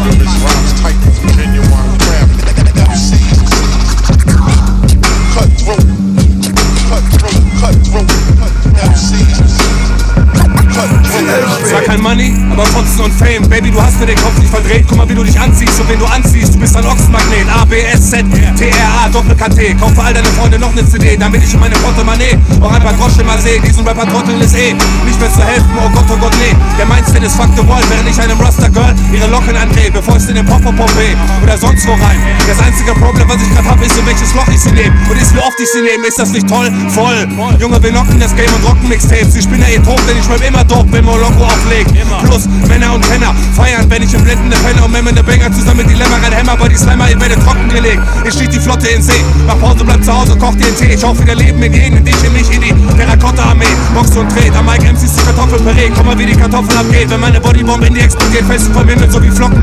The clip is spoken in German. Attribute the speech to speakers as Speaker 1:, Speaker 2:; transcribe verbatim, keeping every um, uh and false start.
Speaker 1: venomous rhymes tight as genuine crap. M Cs, cutthroat, cutthroat, cutthroat, M Cs, cutthroat.
Speaker 2: Zwar kein Money, aber Fotzen und Fame. Baby, du hast mir den Kopf nicht verdreht. Guck mal, wie du dich anziehst. Und wenn du anziehst, du bist ein Ochsenmagnet. A, B, S, Z, T, R, A, Doppel-K, T. Kauf für all deine Freunde noch ne C D, damit ich in meine Portemonnaie auch ein paar Groschen mal seh. Diesen Rapper trotteln ist eh nicht mehr zu helfen. Oh Gott, oh Gott, nee. Der Mindset ist fuck the world, während ich einem Rasta-Girl ihre Locken andreh, bevor ich in den Pop-Pop-Pop oder sonst wo rein. Das einzige Problem, was ich grad hab, ist, in welches Loch ich sie nehm. Und ist, wie oft ich sie nehm. Ist das nicht toll? Voll. Junge, wir locken das Game und rocken Mixtapes. Ich bin ja eh tot, denn ich rap immer dope, wenn Moloko auflegt. Plus Männer und Kenner feiern, wenn ich im blendende Penner und Memme ne Banger zusammen mit Dilemma rein Hämmer, aber die Slammer, ihr werdet trockengelegt. Ich schieß die Flotte in See, mach Pause, bleib zu Hause, koch dir einen Tee. Ich hoffe wieder Leben entgegen, dich in mich in die Terrakotta-Armee. Box und dreht, am Mike M Cs zu Kartoffelpüree. Komm mal, wie die Kartoffel abgeht, wenn meine Bodybombe in die explodiert. Fest vom Himmel, so wie Flocken